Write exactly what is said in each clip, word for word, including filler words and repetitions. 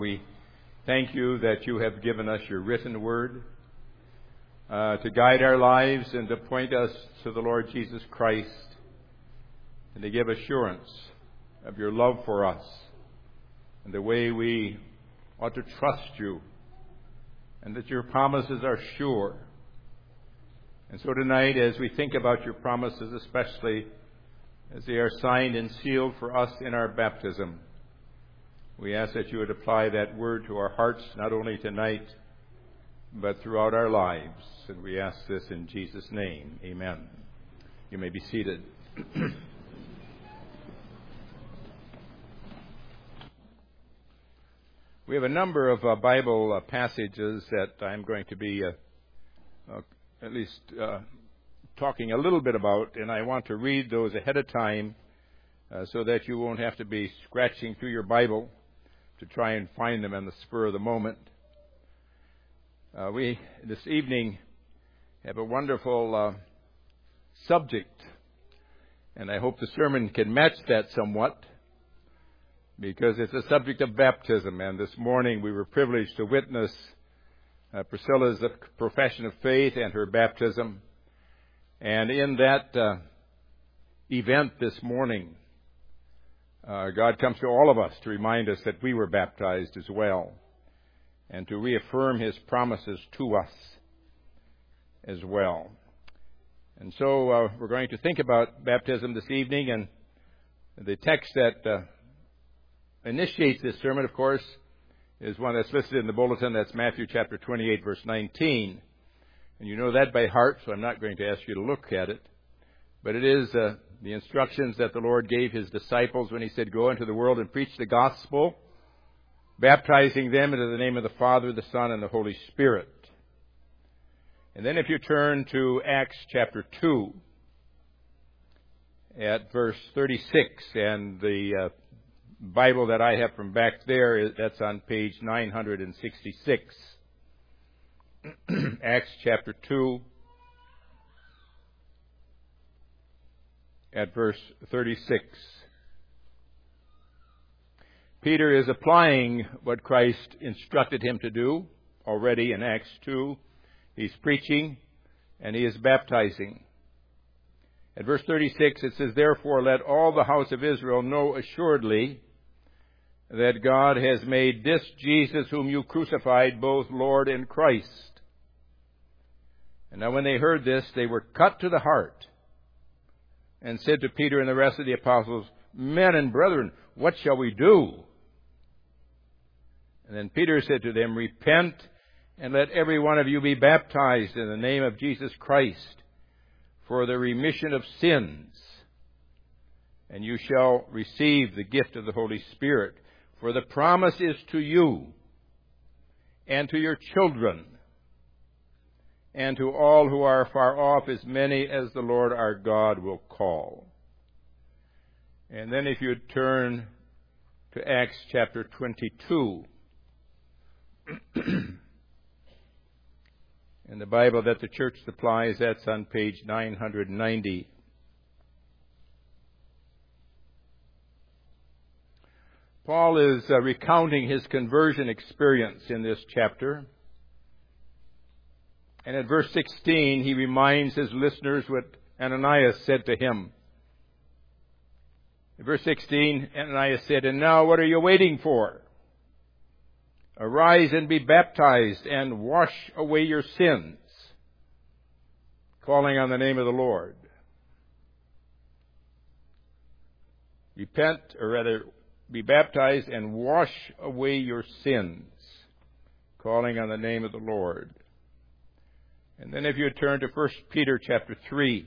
We thank you that you have given us your written word uh, to guide our lives and to point us to the Lord Jesus Christ and to give assurance of your love for us and the way we ought to trust you and that your promises are sure. And so tonight, as we think about your promises, especially as they are signed and sealed for us in our baptism, we ask that you would apply that word to our hearts, not only tonight, but throughout our lives. And we ask this in Jesus' name. Amen. You may be seated. We have a number of uh, Bible uh, passages that I'm going to be uh, uh, at least uh, talking a little bit about, and I want to read those ahead of time uh, so that you won't have to be scratching through your Bible to try and find them on the spur of the moment. Uh, we, this evening, have a wonderful uh, subject, and I hope the sermon can match that somewhat, because it's a subject of baptism. And this morning we were privileged to witness uh, Priscilla's profession of faith and her baptism. And in that uh, event this morning, Uh, God comes to all of us to remind us that we were baptized as well and to reaffirm His promises to us as well. And so uh, we're going to think about baptism this evening, and the text that uh, initiates this sermon, of course, is one that's listed in the bulletin. That's Matthew chapter twenty-eight, verse nineteen. And you know that by heart, so I'm not going to ask you to look at it. But it is uh, the instructions that the Lord gave His disciples when He said, "Go into the world and preach the gospel, baptizing them into the name of the Father, the Son, and the Holy Spirit." And then if you turn to Acts chapter two, at verse thirty-six, and the uh, Bible that I have from back there, that's on page nine sixty-six. Acts chapter two, at verse thirty-six. Peter is applying what Christ instructed him to do already in Acts two. He's preaching and he is baptizing. At verse thirty-six it says, "Therefore let all the house of Israel know assuredly that God has made this Jesus whom you crucified both Lord and Christ." And now when they heard this, they were cut to the heart, and said to Peter and the rest of the apostles, "Men and brethren, what shall we do?" And then Peter said to them, "Repent, and let every one of you be baptized in the name of Jesus Christ for the remission of sins, and you shall receive the gift of the Holy Spirit. For the promise is to you and to your children, and to all who are far off, as many as the Lord our God will call." And then if you turn to Acts chapter twenty-two, in the Bible that the church supplies, that's on page nine ninety. Paul is uh, recounting his conversion experience in this chapter. And at verse sixteen, he reminds his listeners what Ananias said to him. In verse sixteen, Ananias said, "And now what are you waiting for? Arise and be baptized and wash away your sins, calling on the name of the Lord." Repent, or rather, be baptized and wash away your sins, calling on the name of the Lord. And then if you turn to First Peter chapter three,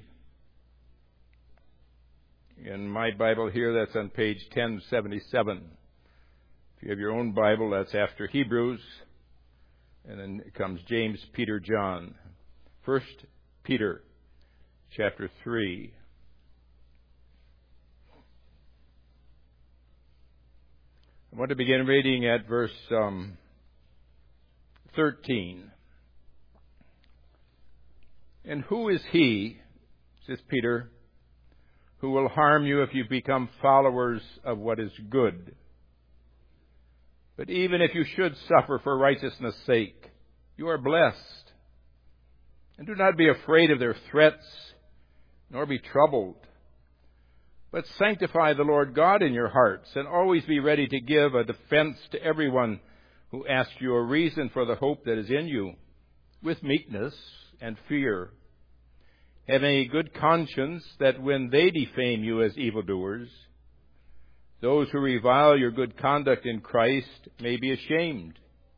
in my Bible here, that's on page ten seventy-seven. If you have your own Bible, that's after Hebrews, and then it comes James, Peter, John. First Peter chapter three. I want to begin reading at verse um, thirteen. "And who is he," says Peter, "who will harm you if you become followers of what is good? But even if you should suffer for righteousness' sake, you are blessed. And do not be afraid of their threats, nor be troubled. But sanctify the Lord God in your hearts, and always be ready to give a defense to everyone who asks you a reason for the hope that is in you, with meekness and fear, having a good conscience, that when they defame you as evildoers, those who revile your good conduct in Christ may be ashamed.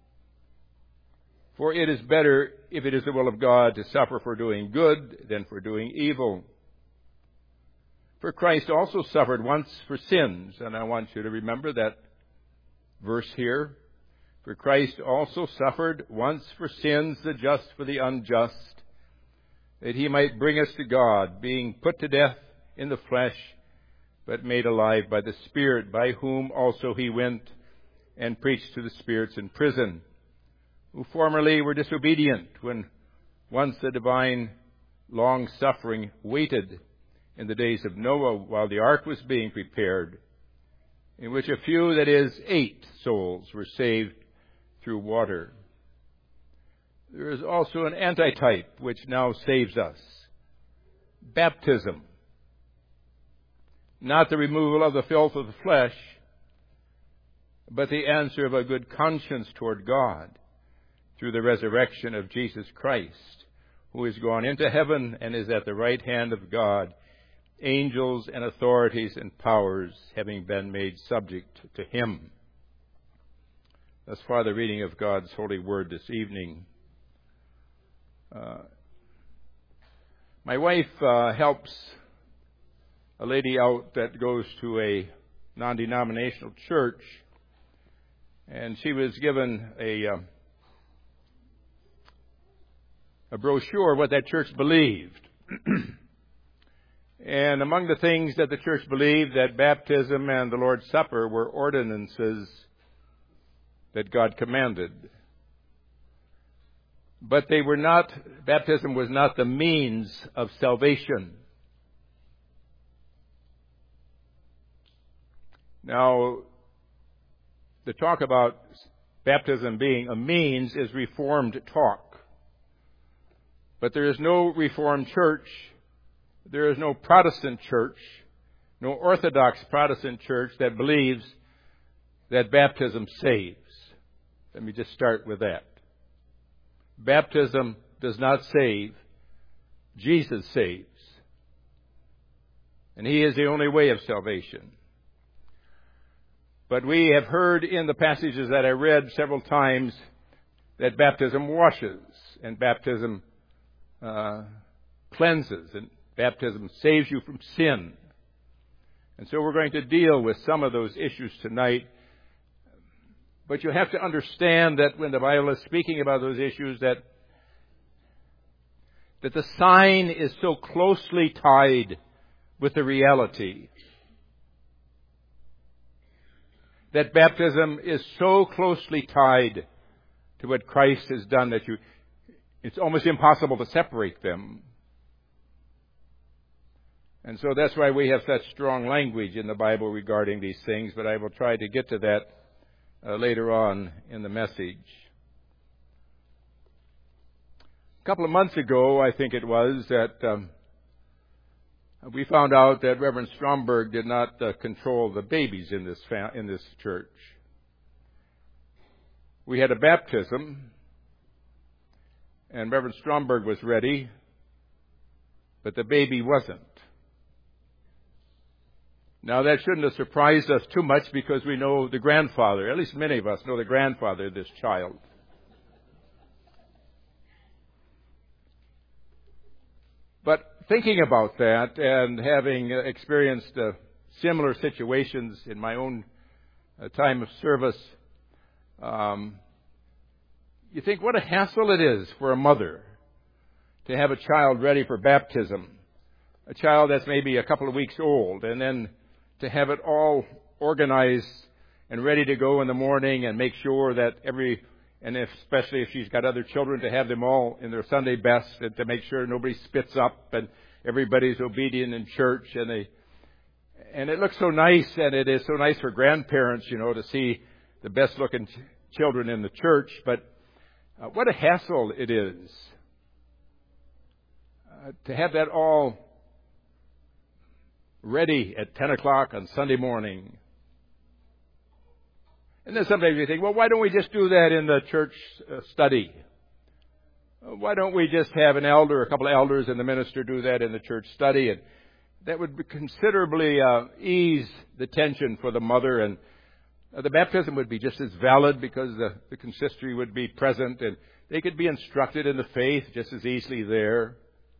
For it is better, if it is the will of God, to suffer for doing good than for doing evil. For Christ also suffered once for sins, and I want you to remember that verse here. For Christ also suffered once for sins, the just for the unjust, that he might bring us to God, being put to death in the flesh, but made alive by the Spirit, by whom also he went and preached to the spirits in prison, who formerly were disobedient, when once the divine long-suffering waited in the days of Noah while the ark was being prepared, in which a few, that is, eight souls, were saved through water. There is also an antitype which now saves us: baptism. Not the removal of the filth of the flesh, but the answer of a good conscience toward God through the resurrection of Jesus Christ, who is gone into heaven and is at the right hand of God, angels and authorities and powers having been made subject to him. Thus far the reading of God's holy word this evening. Uh, my wife uh, helps a lady out that goes to a non-denominational church, and she was given a uh, a brochure of what that church believed. And among the things that the church believed, that baptism and the Lord's Supper were ordinances that God commanded. But they were not, baptism was not the means of salvation. Now, the talk about baptism being a means is Reformed talk. But there is no Reformed church, there is no Protestant church, no Orthodox Protestant church that believes that baptism saves. Let me just start with that. Baptism does not save. Jesus saves. And he is the only way of salvation. But we have heard in the passages that I read several times that baptism washes, and baptism uh, cleanses, and baptism saves you from sin. And so we're going to deal with some of those issues tonight. But you have to understand that when the Bible is speaking about those issues, that, that the sign is so closely tied with the reality. That baptism is so closely tied to what Christ has done that you, it's almost impossible to separate them. And so that's why we have such strong language in the Bible regarding these things, but I will try to get to that uh, later on in the message. A couple of months ago, I think it was, that um, we found out that Reverend Stromberg did not uh, control the babies in this fa- in this church. We had a baptism, and Reverend Stromberg was ready, but the baby wasn't. Now, that shouldn't have surprised us too much because we know the grandfather, at least many of us know the grandfather of this child. But thinking about that and having experienced uh, similar situations in my own uh, time of service, um, you think what a hassle it is for a mother to have a child ready for baptism, a child that's maybe a couple of weeks old, and then to have it all organized and ready to go in the morning and make sure that every, and if, especially if she's got other children, to have them all in their Sunday best and to make sure nobody spits up and everybody's obedient in church. And they, and it looks so nice, and it is so nice for grandparents, you know, to see the best-looking ch- children in the church, but uh, what a hassle it is uh, to have that all ready at ten o'clock on Sunday morning. And then sometimes you think, well, why don't we just do that in the church uh, study? Why don't we just have an elder, a couple of elders and the minister do that in the church study? And that would considerably uh, ease the tension for the mother, and uh, the baptism would be just as valid because the, the consistory would be present and they could be instructed in the faith just as easily there.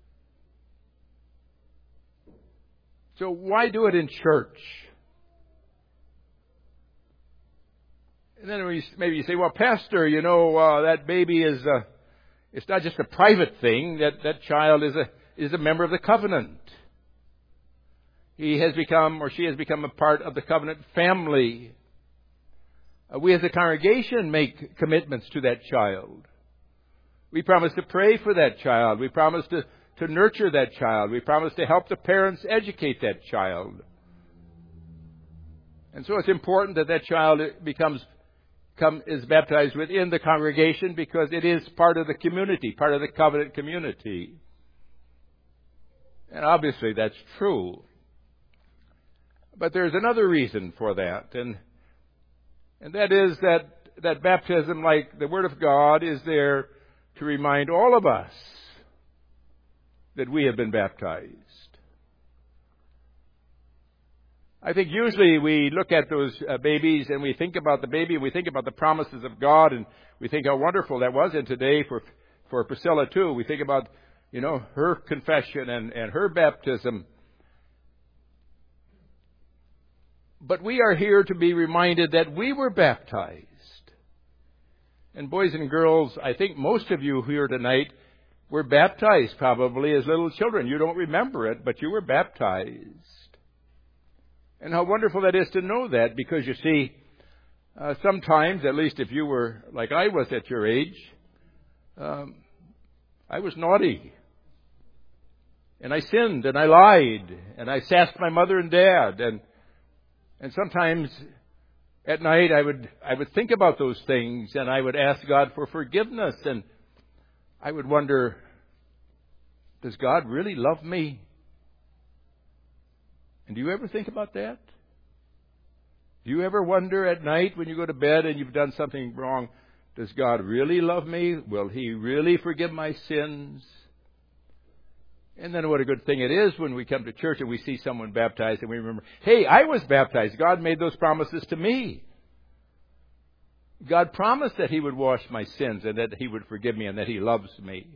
So why do it in church? And then we, maybe you say, well, Pastor, you know, uh, that baby is, uh, it's not just a private thing. That, that child is a, is a member of the covenant. He has become, or she has become a part of the covenant family. Uh, we as a congregation make commitments to that child. We promise to pray for that child. We promise to, to nurture that child. We promise to help the parents educate that child. And so it's important that that child becomes come, is baptized within the congregation because it is part of the community, part of the covenant community. And obviously that's true. But there's another reason for that, and and that is that, that baptism, like the Word of God, is there to remind all of us that we have been baptized. I think usually we look at those uh, babies and we think about the baby and we think about the promises of God and we think how wonderful that was. And today for for Priscilla too, we think about, you know, her confession and, and her baptism. But we are here to be reminded that we were baptized. And boys and girls, I think most of you here tonight were baptized probably as little children. You don't remember it, but you were baptized. And how wonderful that is to know that, because you see, uh, sometimes, at least if you were like I was at your age, um, I was naughty. And I sinned, and I lied, and I sassed my mother and dad, and and sometimes at night I would I would think about those things, and I would ask God for forgiveness, and I would wonder, does God really love me? And do you ever think about that? Do you ever wonder at night when you go to bed and you've done something wrong, does God really love me? Will He really forgive my sins? And then what a good thing it is when we come to church and we see someone baptized and we remember, hey, I was baptized. God made those promises to me. God promised that He would wash my sins and that He would forgive me and that He loves me.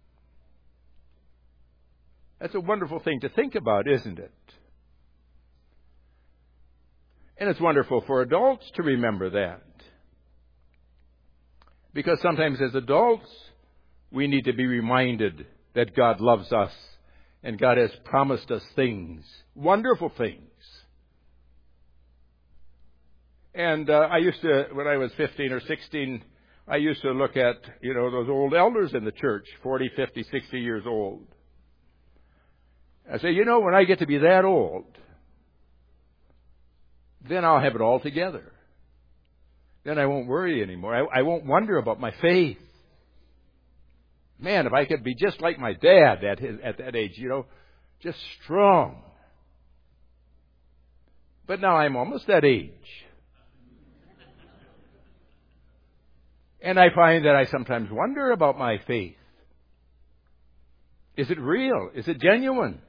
That's a wonderful thing to think about, isn't it? And it's wonderful for adults to remember that. Because sometimes as adults, we need to be reminded that God loves us and God has promised us things, wonderful things. And uh, I used to, when I was fifteen or sixteen, I used to look at, you know, those old elders in the church, forty, fifty, sixty years old. I say, you know, when I get to be that old, then I'll have it all together. Then I won't worry anymore. I, I won't wonder about my faith. Man, if I could be just like my dad at his, at that age, you know, just strong. But now I'm almost that age. And I find that I sometimes wonder about my faith. Is it real? Is it genuine?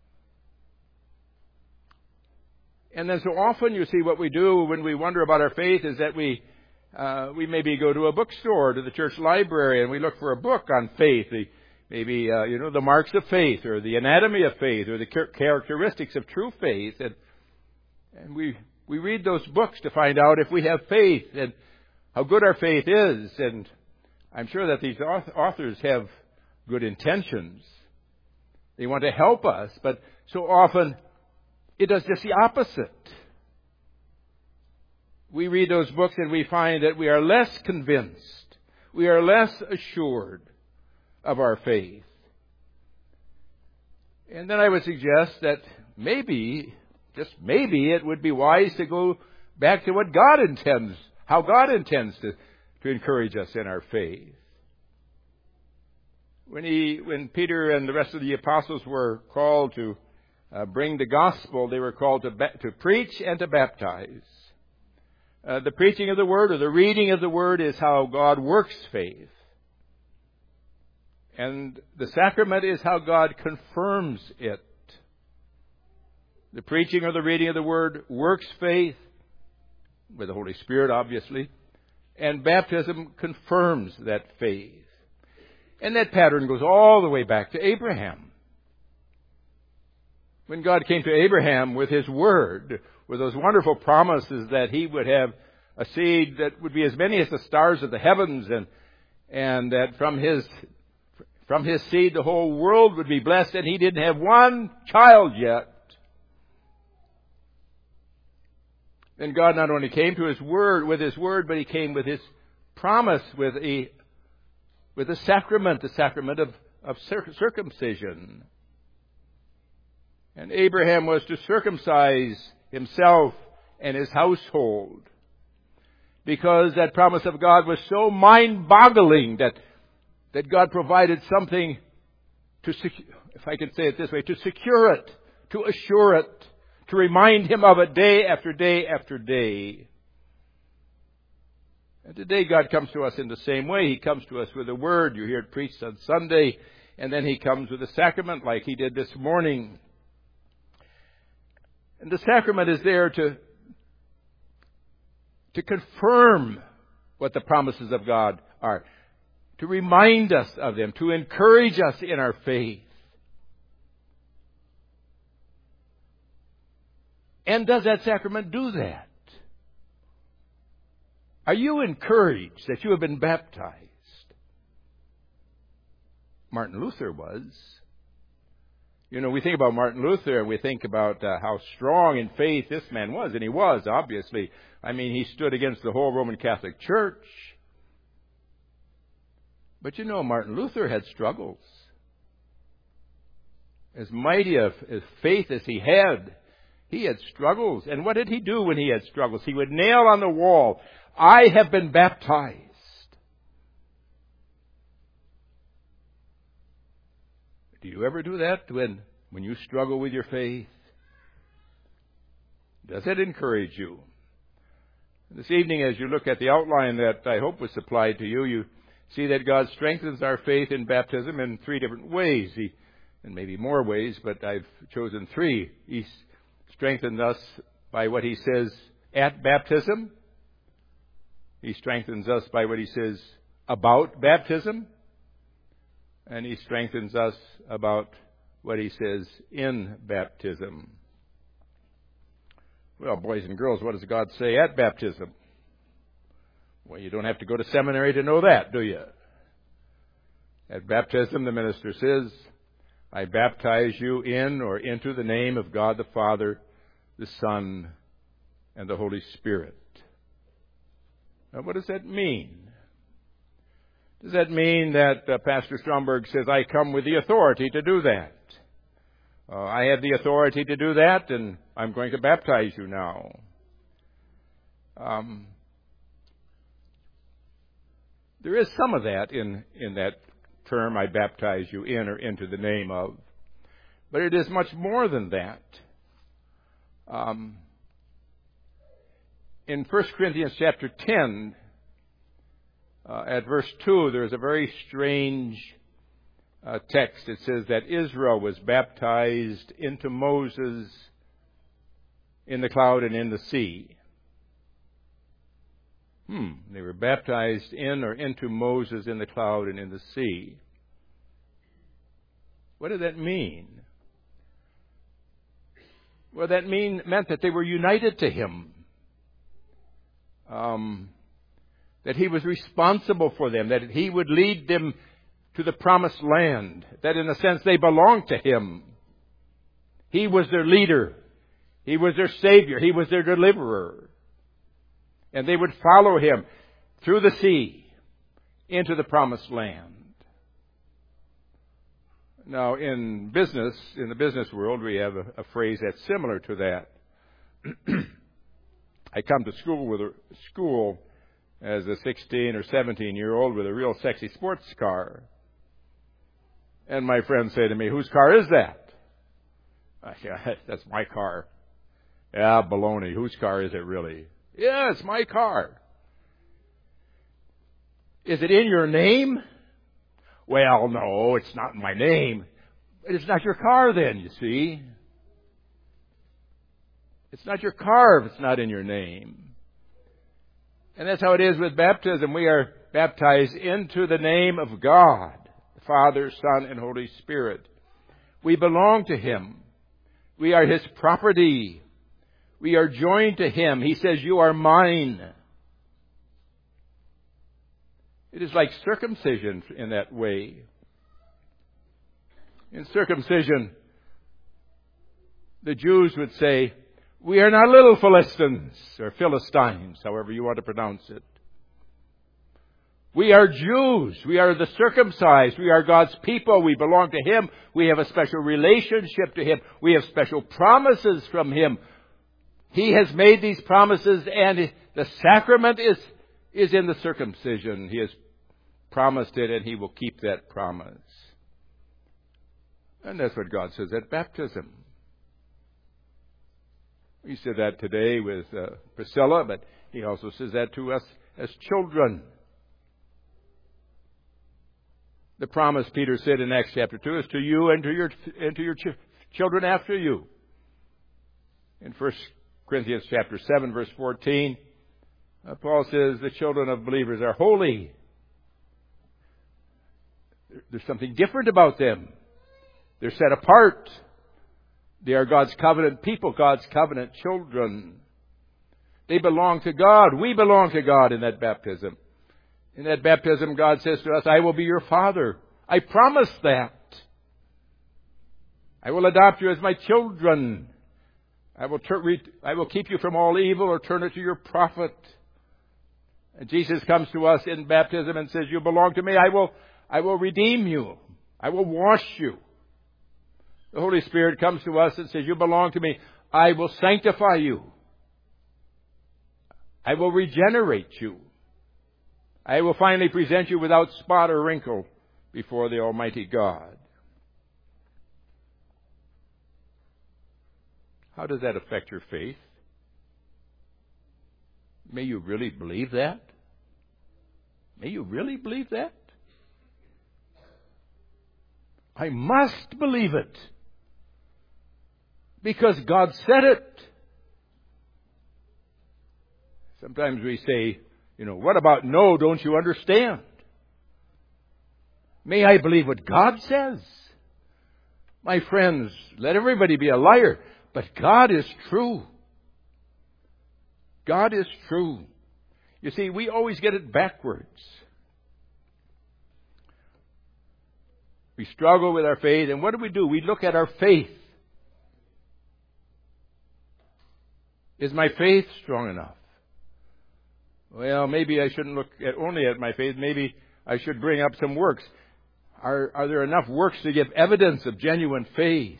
And then so often you see what we do when we wonder about our faith is that we uh, we maybe go to a bookstore, to the church library, and we look for a book on faith. The, maybe, uh, you know, the marks of faith or the anatomy of faith or the characteristics of true faith. And, and we, we read those books to find out if we have faith and how good our faith is. And I'm sure that these authors have good intentions. They want to help us, but so often it does just the opposite. We read those books and we find that we are less convinced. We are less assured of our faith. And then I would suggest that maybe, just maybe, it would be wise to go back to what God intends, how God intends to, to encourage us in our faith. When he, when Peter and the rest of the apostles were called to uh, bring the gospel, they were called to, ba- to preach and to baptize. Uh, the preaching of the word or the reading of the word is how God works faith. And the sacrament is how God confirms it. The preaching or the reading of the word works faith, with the Holy Spirit, obviously, and baptism confirms that faith. And that pattern goes all the way back to Abraham. When God came to Abraham with His word, with those wonderful promises that he would have a seed that would be as many as the stars of the heavens, and and that from his from his seed the whole world would be blessed, and he didn't have one child yet. Then God not only came to His word with His word, but He came with His promise, with a with a sacrament, the sacrament of, of circumcision. And Abraham was to circumcise himself and his household, because that promise of God was so mind-boggling that that God provided something to, secu- if I can say it this way, to secure it, to assure it, to remind him of it day after day after day. And today God comes to us in the same way. He comes to us with a word. You hear it preached on Sunday, and then He comes with a sacrament like He did this morning. And the sacrament is there to, to confirm what the promises of God are, to remind us of them, to encourage us in our faith. And does that sacrament do that? Are you encouraged that you have been baptized? Martin Luther was. You know, we think about Martin Luther, and we think about uh, how strong in faith this man was, and he was, obviously. I mean, he stood against the whole Roman Catholic Church. But you know, Martin Luther had struggles. As mighty of as faith as he had, he had struggles. And what did he do when he had struggles? He would nail on the wall, "I have been baptized." Do you ever do that when, when you struggle with your faith? Does it encourage you? This evening, as you look at the outline that I hope was supplied to you, you see that God strengthens our faith in baptism in three different ways. He, and maybe more ways, but I've chosen three. He strengthens us by what He says at baptism. He strengthens us by what He says about baptism. And He strengthens us about what He says in baptism. Well, boys and girls, what does God say at baptism? Well, you don't have to go to seminary to know that, do you? At baptism, the minister says, "I baptize you in or into the name of God the Father, the Son, and the Holy Spirit." Now, what does that mean? Does that mean that uh, Pastor Stromberg says, "I come with the authority to do that"? Uh, I have the authority to do that, and I'm going to baptize you now. Um, there is some of that in, in that term, "I baptize you in or into the name of." But it is much more than that. Um, in First Corinthians chapter ten, uh, at verse two, there is a very strange uh, text. It says that Israel was baptized into Moses in the cloud and in the sea. Hmm, they were baptized in or into Moses in the cloud and in the sea. What did that mean? Well, that mean, meant that they were united to Him. Um, that He was responsible for them, that He would lead them to the promised land, that in a sense they belonged to Him. He was their leader. He was their Savior. He was their deliverer. And they would follow Him through the sea into the promised land. Now, in business, in the business world, we have a, a phrase that's similar to that. I come to school with a school as a sixteen or seventeen year old with a real sexy sports car. And my friends say to me, "Whose car is that?" I say, "That's my car." "Yeah, baloney. Whose car is it really?" "Yeah, it's my car." "Is it in your name?" "Well, no, it's not in my name." "It's not your car then, you see. It's not your car if it's not in your name." And that's how it is with baptism. We are baptized into the name of God, the Father, Son, and Holy Spirit. We belong to Him. We are His property. We are joined to Him. He says, "You are mine." It is like circumcision in that way. In circumcision, the Jews would say, "We are not little Philistines," or Philistines, however you want to pronounce it. We are Jews. We are the circumcised. We are God's people. We belong to Him. We have a special relationship to Him. We have special promises from Him. He has made these promises, and the sacrament is, is in the circumcision. He has promised it, and He will keep that promise. And that's what God says at baptism. He said that today with uh, Priscilla, but He also says that to us as children. The promise, Peter said in Acts chapter two, is to you and to your and to your ch- children after you. In First Corinthians chapter seven, verse fourteen, uh, Paul says the children of believers are holy. There's something different about them. They're set apart. They are God's covenant people, God's covenant children. They belong to God. We belong to God in that baptism. In that baptism, God says to us, "I will be your Father." I promise that. I will adopt you as my children. I will, ter- re- I will keep you from all evil or turn it to your profit. And Jesus comes to us in baptism and says, "You belong to me. I will, I will redeem you. I will wash you." The Holy Spirit comes to us and says, "You belong to me. I will sanctify you. I will regenerate you. I will finally present you without spot or wrinkle before the Almighty God." How does that affect your faith? May you really believe that? May you really believe that? I must believe it. Because God said it. Sometimes we say, you know, "What about no, don't you understand?" May I believe what God says? My friends, let everybody be a liar, but God is true. God is true. You see, we always get it backwards. We struggle with our faith, and what do we do? We look at our faith. Is my faith strong enough? Well, maybe I shouldn't look at only at my faith. Maybe I should bring up some works. Are, are there enough works to give evidence of genuine faith?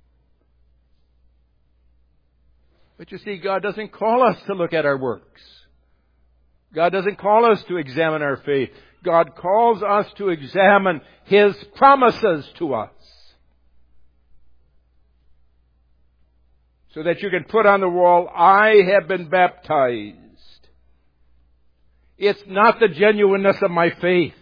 But you see, God doesn't call us to look at our works. God doesn't call us to examine our faith. God calls us to examine His promises to us. So that you can put on the wall, "I have been baptized." It's not the genuineness of my faith.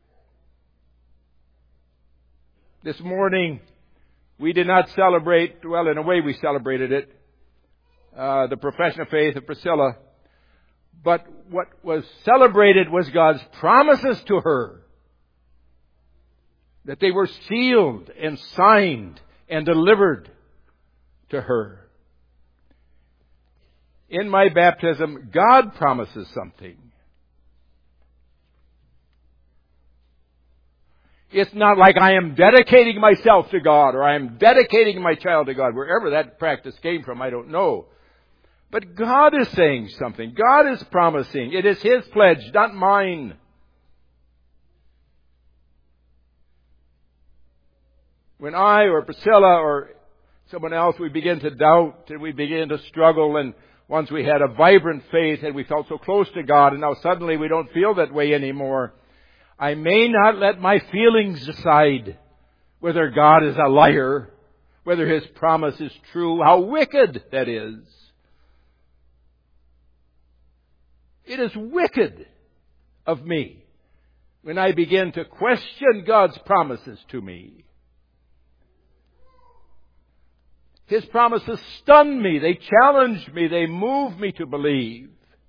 This morning, we did not celebrate, well, in a way we celebrated it, uh, the profession of faith of Priscilla. But what was celebrated was God's promises to her. That they were sealed and signed and delivered to her. In my baptism, God promises something. It's not like I am dedicating myself to God or I am dedicating my child to God. Wherever that practice came from, I don't know. But God is saying something. God is promising. It is His pledge, not mine. When I or Priscilla or someone else, we begin to doubt and we begin to struggle and Once we had a vibrant faith and we felt so close to God, and now suddenly we don't feel that way anymore. I may not let my feelings decide whether God is a liar, whether His promise is true. How wicked that is. It is wicked of me when I begin to question God's promises to me. His promises stun me, they challenge me, they move me to believe.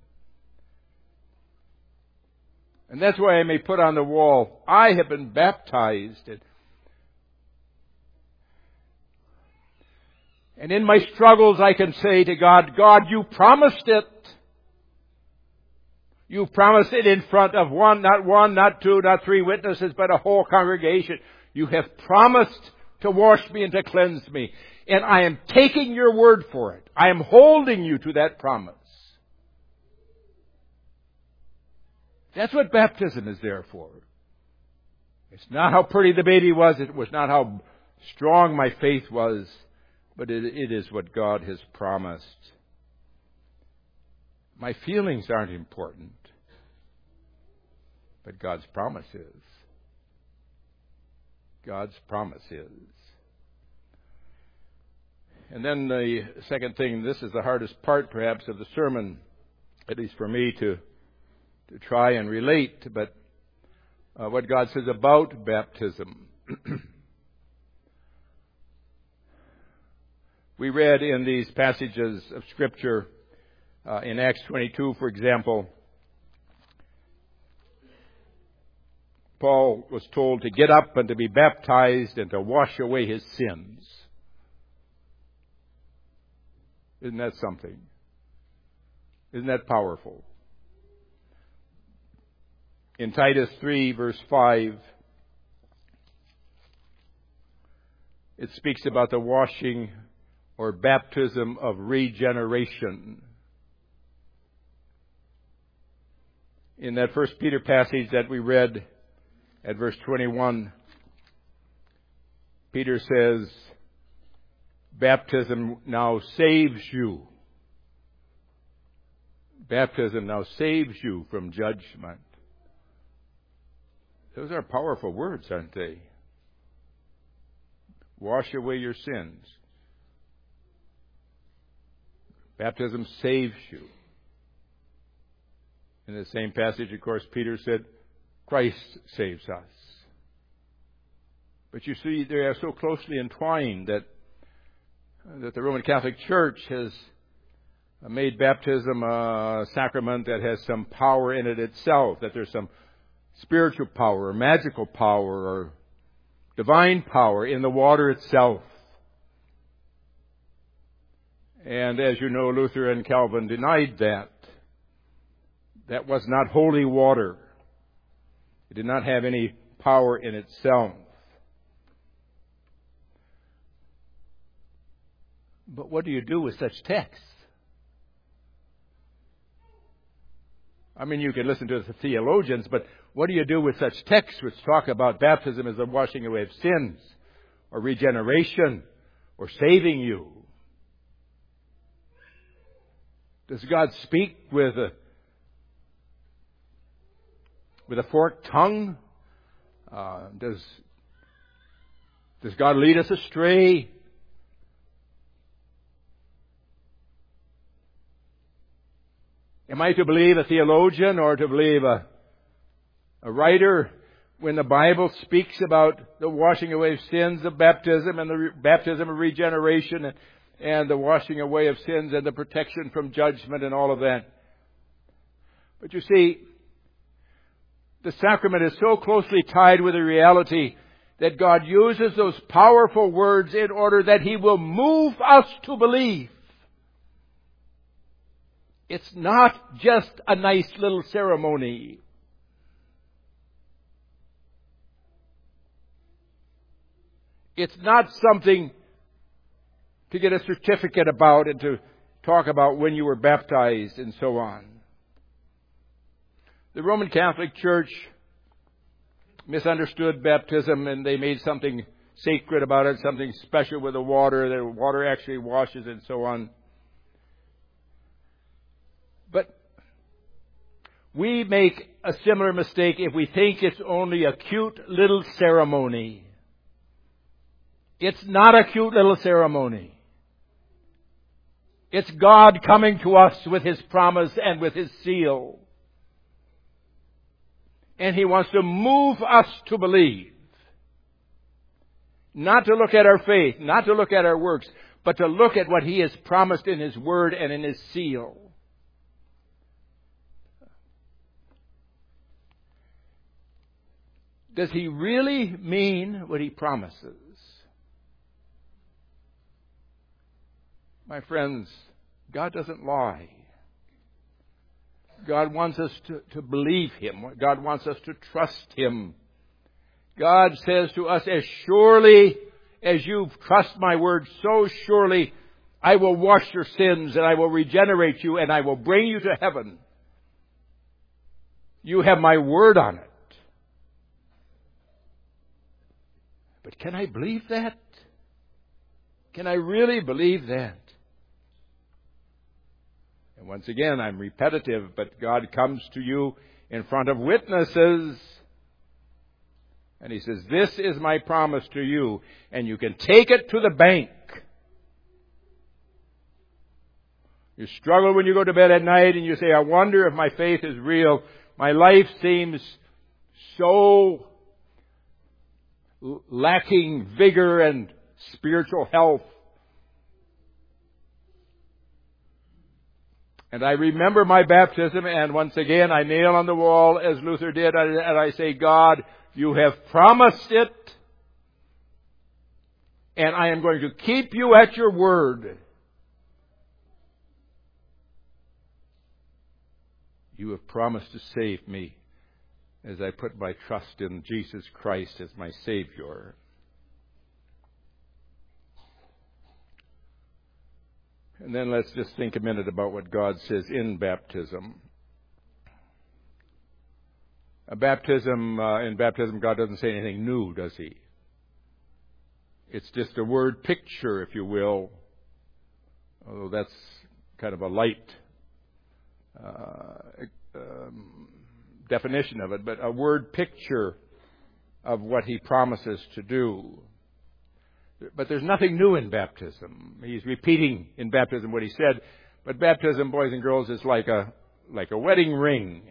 And that's why I may put on the wall, I have been baptized. And in my struggles I can say to God, God, you promised it. You promised it in front of one, not one, not two, not three witnesses, but a whole congregation. You have promised to wash me and to cleanse me. And I am taking your word for it. I am holding you to that promise. That's what baptism is there for. It's not how pretty the baby was. It was not how strong my faith was. But it, it is what God has promised. My feelings aren't important. But God's promise is. God's promise is. And then the second thing, this is the hardest part perhaps of the sermon, at least for me to, to try and relate, but uh, what God says about baptism. We read in these passages of Scripture, uh, in Acts twenty-two, for example, Paul was told to get up and to be baptized and to wash away his sins. Isn't that something? Isn't that powerful? In Titus three, verse five, it speaks about the washing or baptism of regeneration. In that First Peter passage that we read at verse twenty-one, Peter says, baptism now saves you. Baptism now saves you from judgment. Those are powerful words, aren't they? Wash away your sins. Baptism saves you. In the same passage, of course, Peter said, Christ saves us. But you see, they are so closely entwined that that the Roman Catholic Church has made baptism a sacrament that has some power in it itself, that there's some spiritual power or magical power or divine power in the water itself. And as you know, Luther and Calvin denied that. That was not holy water. It did not have any power in itself. But what do you do with such texts? I mean, you can listen to the theologians, but what do you do with such texts which talk about baptism as the washing away of sins, or regeneration, or saving you? Does God speak with a with a forked tongue? Uh, does does God lead us astray? Am I to believe a theologian or to believe a, a writer when the Bible speaks about the washing away of sins of baptism and the re- baptism of regeneration and, and the washing away of sins and the protection from judgment and all of that? But you see, the sacrament is so closely tied with the reality that God uses those powerful words in order that He will move us to believe. It's not just a nice little ceremony. It's not something to get a certificate about and to talk about when you were baptized and so on. The Roman Catholic Church misunderstood baptism and they made something sacred about it, something special with the water, that water actually washes and so on. We make a similar mistake if we think it's only a cute little ceremony. It's not a cute little ceremony. It's God coming to us with His promise and with His seal. And He wants to move us to believe. Not to look at our faith, not to look at our works, but to look at what He has promised in His Word and in His seal. Does He really mean what He promises? My friends, God doesn't lie. God wants us to, to believe Him. God wants us to trust Him. God says to us, as surely as you trust my word, so surely I will wash your sins and I will regenerate you and I will bring you to heaven. You have my word on it. But can I believe that? Can I really believe that? And once again, I'm repetitive, but God comes to you in front of witnesses. And He says, this is my promise to you. And you can take it to the bank. You struggle when you go to bed at night and you say, I wonder if my faith is real. My life seems so lacking vigor and spiritual health. And I remember my baptism, and once again I nail on the wall, as Luther did, and I say, God, you have promised it, and I am going to keep you at your word. You have promised to save me as I put my trust in Jesus Christ as my Savior. And then let's just think a minute about what God says in baptism. A baptism, uh, in baptism, God doesn't say anything new, does He? It's just a word picture, if you will, although that's kind of a light uh, um, definition of it, but a word picture of what He promises to do. But there's nothing new in baptism. He's repeating in baptism what He said. But baptism, boys and girls, is like a like a wedding ring.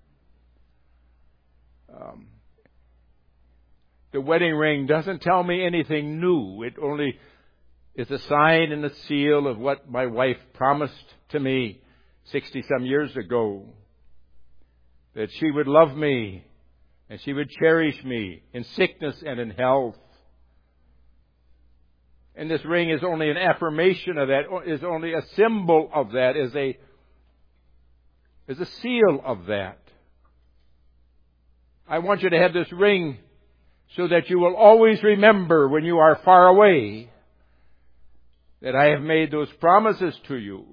Um, the wedding ring doesn't tell me anything new. It only is a sign and a seal of what my wife promised to me sixty-some years ago. That she would love me and she would cherish me in sickness and in health. And this ring is only an affirmation of that, is only a symbol of that, is a, is a seal of that. I want you to have this ring so that you will always remember when you are far away that I have made those promises to you.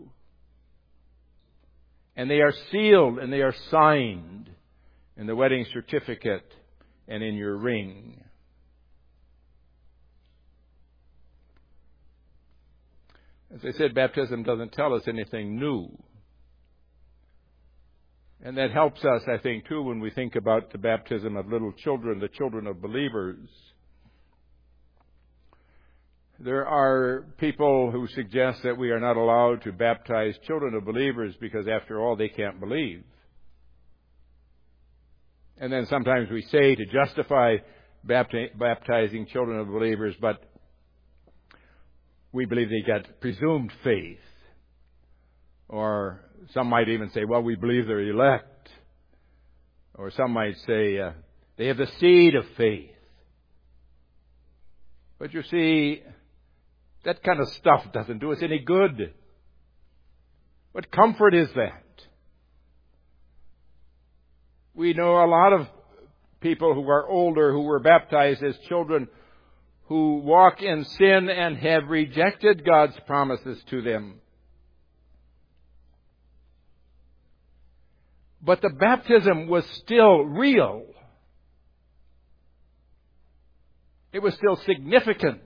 And they are sealed and they are signed in the wedding certificate and in your ring. As I said, baptism doesn't tell us anything new. And that helps us, I think, too, when we think about the baptism of little children, the children of believers. There are people who suggest that we are not allowed to baptize children of believers because, after all, they can't believe. And then sometimes we say to justify bapti- baptizing children of believers, but we believe they got presumed faith. Or some might even say, well, we believe they're elect. Or some might say, uh, they have the seed of faith. But you see, that kind of stuff doesn't do us any good. What comfort is that? We know a lot of people who are older who were baptized as children who walk in sin and have rejected God's promises to them. But the baptism was still real. It was still significant.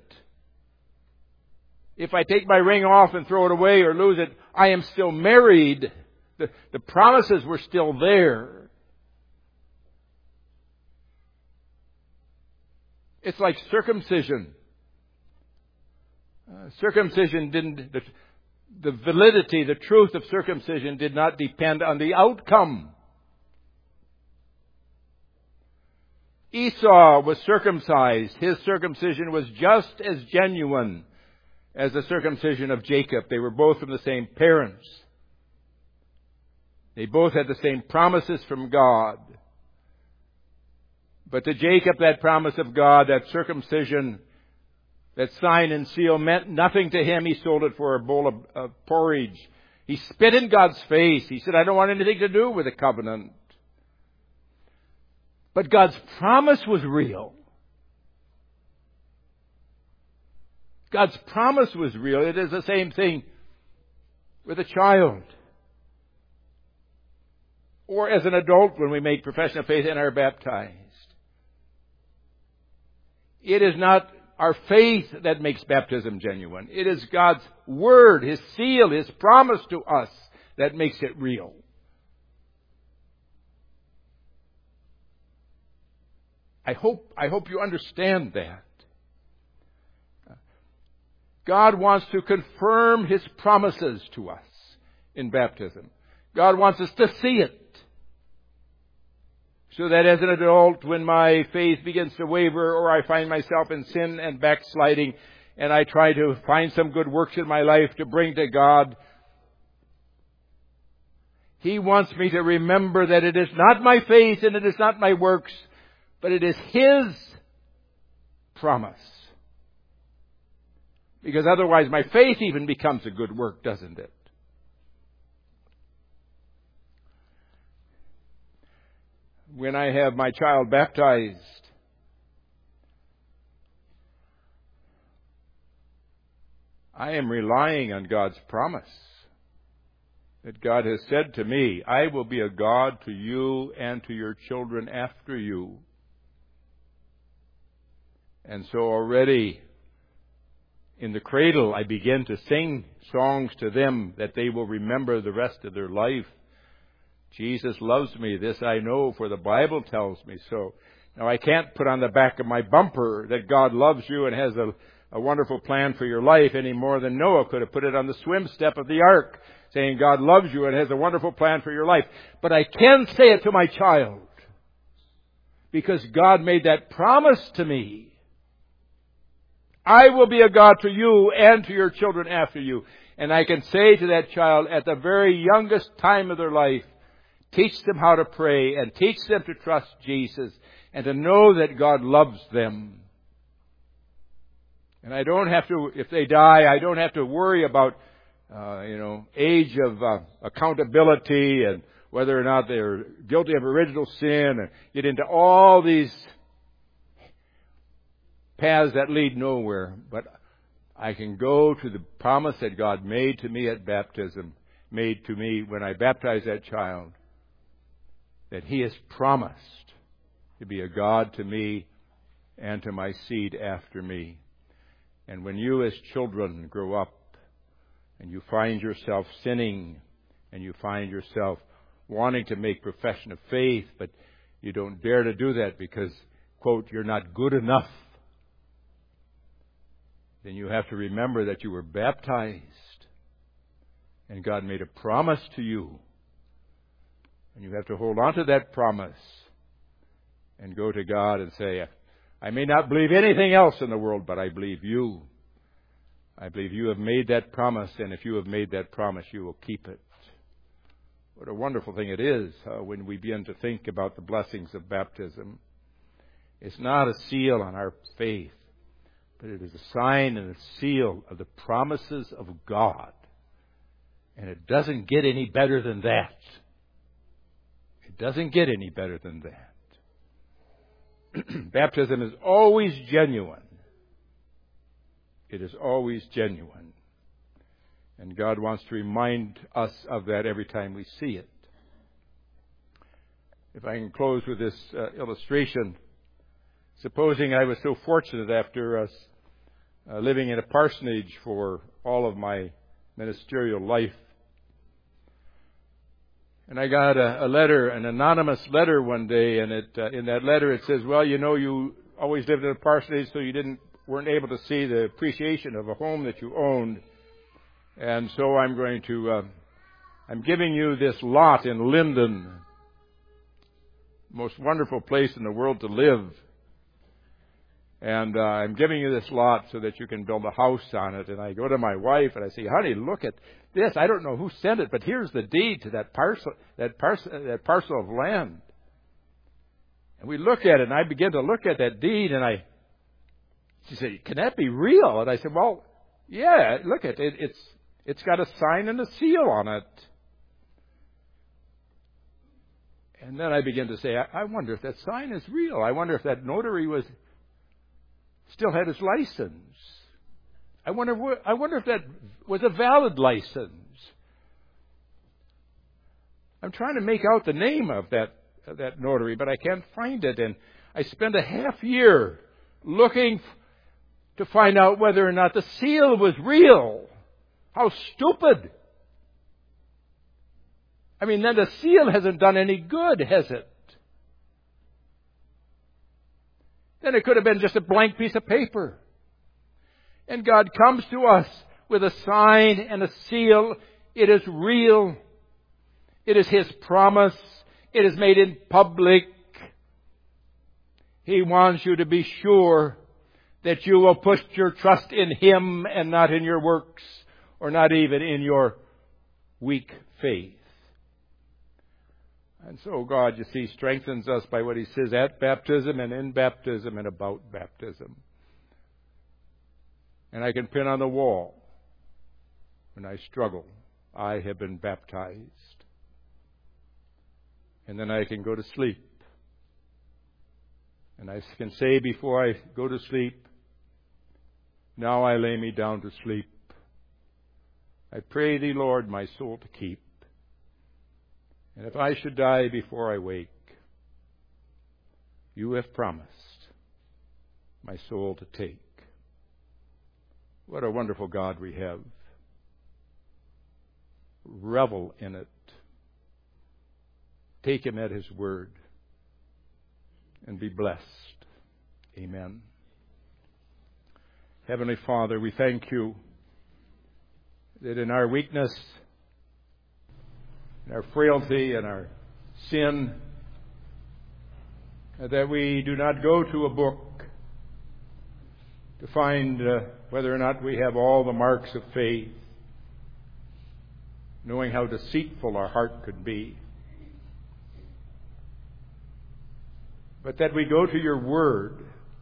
If I take my ring off and throw it away or lose it, I am still married The, the promises were still there. It's like circumcision. Uh, circumcision didn't, the, the validity, the truth of circumcision did not depend on the outcome. Esau was circumcised. His circumcision was just as genuine as the circumcision of Jacob. They were both from the same parents. They both had the same promises from God. But to Jacob, that promise of God, that circumcision, that sign and seal meant nothing to him. He sold it for a bowl of, of porridge. He spit in God's face. He said, I don't want anything to do with the covenant. But God's promise was real. God's promise was real. It is the same thing with a child. Or as an adult when we make profession of faith and are baptized. It is not our faith that makes baptism genuine. It is God's Word, His seal, His promise to us that makes it real. I hope, I hope you understand that. God wants to confirm His promises to us in baptism. God wants us to see it. So that as an adult, when my faith begins to waver or I find myself in sin and backsliding and I try to find some good works in my life to bring to God, He wants me to remember that it is not my faith and it is not my works, but it is His promise. Because otherwise my faith even becomes a good work, doesn't it? When I have my child baptized, I am relying on God's promise. That God has said to me, I will be a God to you and to your children after you. And so already in the cradle, I begin to sing songs to them that they will remember the rest of their life. Jesus loves me, this I know, for the Bible tells me so. Now, I can't put on the back of my bumper that God loves you and has a, a wonderful plan for your life any more than Noah could have put it on the swim step of the ark, saying God loves you and has a wonderful plan for your life. But I can say it to my child, because God made that promise to me. I will be a God to you and to your children after you. And I can say to that child at the very youngest time of their life, teach them how to pray and teach them to trust Jesus and to know that God loves them. And I don't have to, if they die, I don't have to worry about, uh, you know, age of uh, accountability and whether or not they're guilty of original sin and get into all these paths that lead nowhere. But I can go to the promise that God made to me at baptism, made to me when I baptized that child, that He has promised to be a God to me and to my seed after me. And when you as children grow up and you find yourself sinning and you find yourself wanting to make profession of faith, but you don't dare to do that because, quote, you're not good enough, then you have to remember that you were baptized and God made a promise to you. And you have to hold on to that promise and go to God and say, I may not believe anything else in the world, but I believe you. I believe you have made that promise, and if you have made that promise, you will keep it. What a wonderful thing it is uh, when we begin to think about the blessings of baptism. It's not a seal on our faith, but it is a sign and a seal of the promises of God. And it doesn't get any better than that. It doesn't get any better than that. Baptism is always genuine. It is always genuine. And God wants to remind us of that every time we see it. If I can close with this uh, illustration. Supposing I was so fortunate after us uh, living in a parsonage for all of my ministerial life, And I got a, a letter, an anonymous letter one day, and it, uh, in that letter it says, well, you know, you always lived in a parsonage, so you didn't, weren't able to see the appreciation of a home that you owned. And so I'm going to, uh, I'm giving you this lot in Linden, most wonderful place in the world to live. And uh, I'm giving you this lot so that you can build a house on it. And I go to my wife and I say, honey, look at this. I don't know who sent it, but here's the deed to that parcel, that parcel, that parcel of land. And we look at it, and I begin to look at that deed, and I, she said, can that be real? And I said, well, yeah, look at it. It's, it's got a sign and a seal on it. And then I begin to say, I, I wonder if that sign is real. I wonder if that notary was still had his license. I wonder, I wonder if that was a valid license. I'm trying to make out the name of that, of that notary, but I can't find it. And I spent a half year looking to find out whether or not the seal was real. How stupid. I mean, then the seal hasn't done any good, has it? Then it could have been just a blank piece of paper. And God comes to us with a sign and a seal. It is real. It is His promise. It is made in public. He wants you to be sure that you will put your trust in Him and not in your works, or not even in your weak faith. And so God, you see, strengthens us by what He says at baptism and in baptism and about baptism. And I can pin on the wall, when I struggle, I have been baptized. And then I can go to sleep. And I can say before I go to sleep, now I lay me down to sleep. I pray Thee, Lord, my soul to keep. And if I should die before I wake, You have promised my soul to take. What a wonderful God we have. Revel in it. Take Him at His word and be blessed. Amen. Heavenly Father, we thank You that in our weakness, in our frailty and our sin, that we do not go to a book to find uh, whether or not we have all the marks of faith, knowing how deceitful our heart could be. But that we go to Your word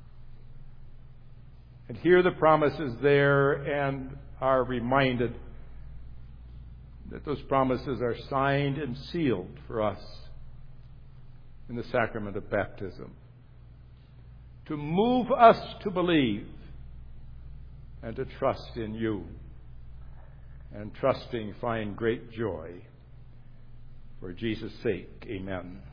and hear the promises there and are reminded that those promises are signed and sealed for us in the sacrament of baptism, to move us to believe and to trust in You, and trusting find great joy. For Jesus' sake, amen.